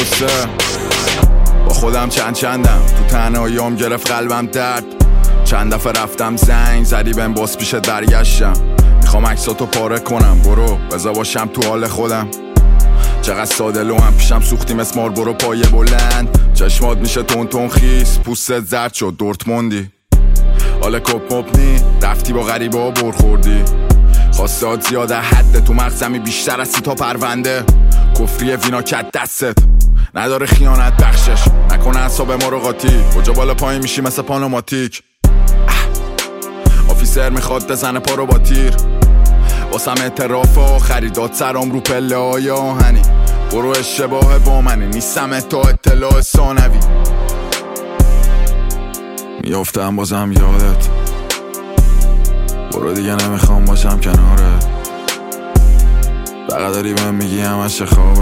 قصه با خودم چندم تو تنهاییام گرفت قلبم درد. چند دفعه رفتم زنگ زدی بهم باز پیشت برگشتم. میخوام عکساتو پاره کنم برو بذار باشم تو حال خودم. چقدر ساده لوام پیشم سوختی مثل ماربورو پایه بلند. چشمات میشه تون خیس پوستت زرد شد دورتموندی. حال کپ مبنی رفتی با غریبه ها برخوردی. خواستات زیاده حد تو مغزمی بیشتر از 30 تا پرونده. کفری وینا کت دستت نداره خیانت بخشش نکنه اعصاب ما رو قاطی. کجا بالا پایین میشی مثل پانوماتیک. آفیسر میخواد بزنه پا رو با تیر. واسم اعتراف آخری داد سرام رو پله های آهنی. برو اشتباه با منی نیستم تا اطلاع ثانوی. میافتم بازم یادت برو دیگه نمیخوام باشم کنارت. فقط داری بهم میگی همش خوابه.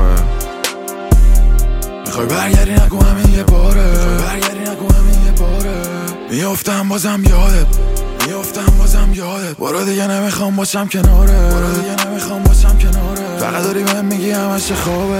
میخوای برگردی نگو همین یه باره. میافتم بازم یادت برو دیگه نمیخوام باشم کنارت. فقط داری بهم میگی همش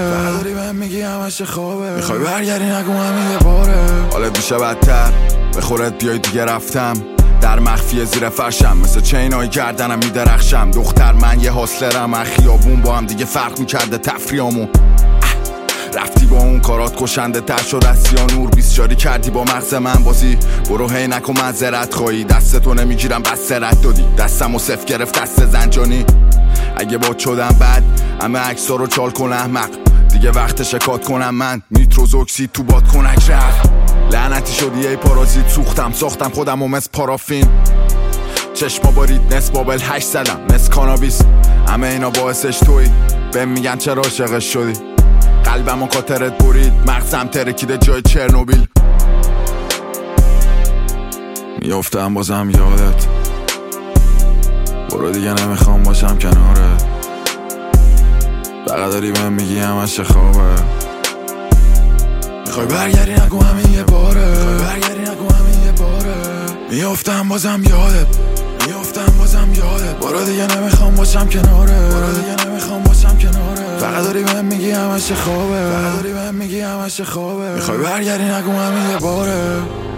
خوابه. میخوای برگردی نگو همین یه باره. حالت میشه بدتر به خورت بیای دیگه رفتم. در مخفی زیر فرشم مثل چینای گردنم میدرخشم. دختر من یه حاصلرم از خیابون با هم دیگه فرق میکرده تفریامون. رفتی با اون کارات کشنده تر شد از سیانور. بیسچاری کردی با مغز من بازی. برو هی نکن معذرت خواهی دستتو نمیگیرم بس رد دادی. دستمو صف گرفت دست زنجانی. اگه با شدم بد همه عکسا رو چال کن احمق. دیگه وقت شکات کنم من نیتروز اکسید تو باد کنک رفت. لعنتی شدی ای پارازیت ساختم خودم و مثل پارافین. چشما بارید نصف بابل 8 زدم مثل کانابیس. همه اینا باعثش توی بهم میگن چرا عاشقش شدی. قلبم و کاترت برید مغزم ترکیده جای چرنوبیل. میافتم بازم یادت برو دیگه نمیخوام باشم کنارت. فقط داری بهم میگی همش خوابه. میخوای برگردی نگو همین یه باره. میافتم بازم یادت برو دیگه نمیخوام باشم کنارت. فقط داری بهم میگی همش خوابه. میخوای برگردی نگو همین یه باره.